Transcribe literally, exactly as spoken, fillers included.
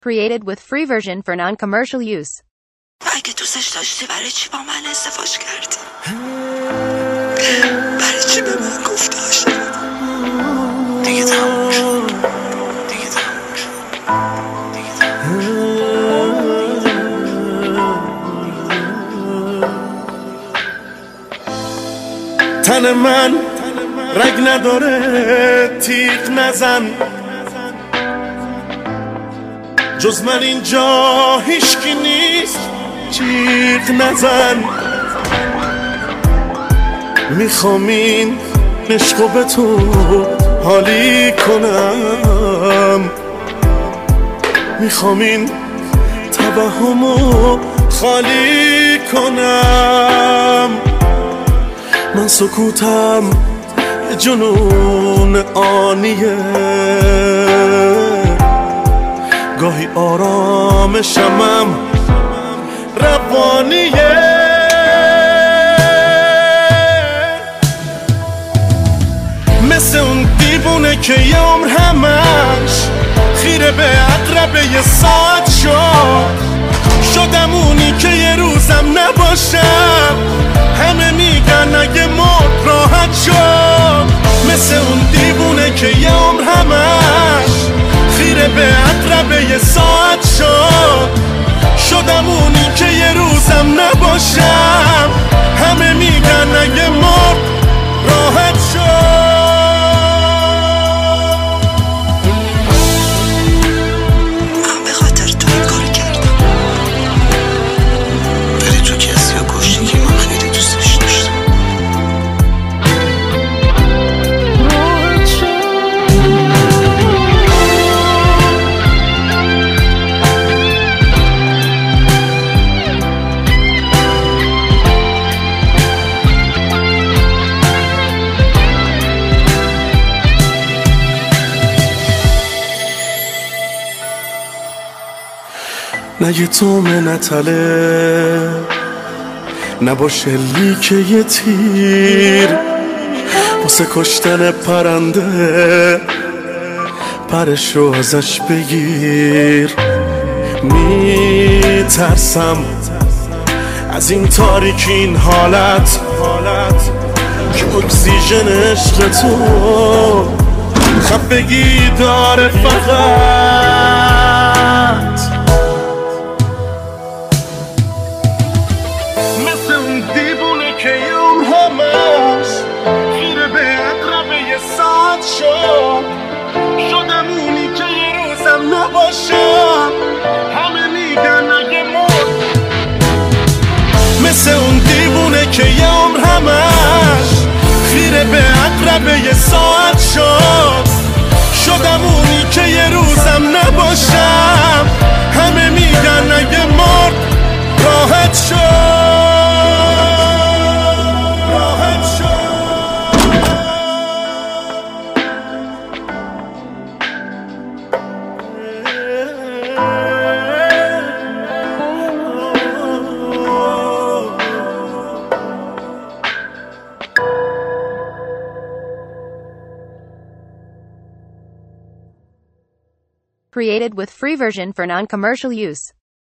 Created with free version for non-commercial use. اگه دوستش داشتی برای چی با من ازدواج کردی؟ برای چی به من گفت عاشقم؟ دیگه تموم شد. دیگه تموم شد. دیگه تموم شد. تن من رگ نداره، تیغ نزن، جز من اینجا هیچکی نیست، جیغ نزن. میخوام این عشقو به تو حالی کنم، میخوام این توهمو خالی کنم. من سکوتم یه جنون آنیه، گاهی آرامشمم روانیه. مثل اون دیوونه که یه عمر همش خیره به عقربه یه ساعت شد. شدم اونی که یه روزم نباشم، همه میگن اگه مرد راحت شد. مثل اون دیوونه که یه عمر همش خیره به عقربه یه ساعت شد. شدم اونی که یه روزم نباشم، همه میگن اگه مرد راحت شد. من به خاطر تو این کار کردم، ولی تو کسی رو کشتی که من خیلی دوستش داشتم. نه یه تومه نتله، نباشه لیکه یه تیر، واسه کشتن پرنده پرشو ازش بگیر. میترسم از این تاریکی، این حالت که اکسیژن عشق تو خفگی داره فقط. که یوم همش خیره به عقربه یه ساعت شد. شدم اونی که یه روزم نباشم، همه میگن اگه مرد. مثل اون دیوونه که یه عمر همش خیره به عقربه یه ساعت شد. شدم اونی که یه روزم نباشم، همه میگن اگه مرد راحت شد. Created with free version for non-commercial use.